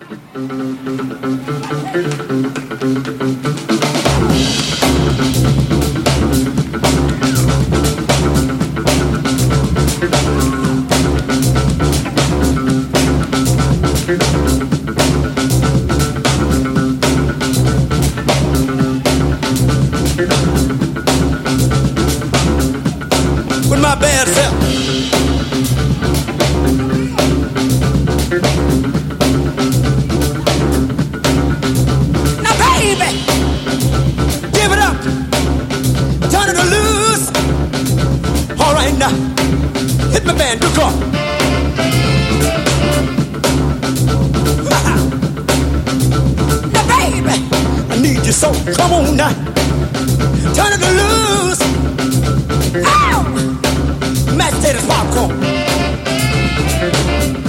With my bad self. Now, baby, give it up, turn it loose. All right, now, hit my band, good call. Now, baby, I need you so. Come on now, turn it loose. Ow! Mashed potatoes, popcorn.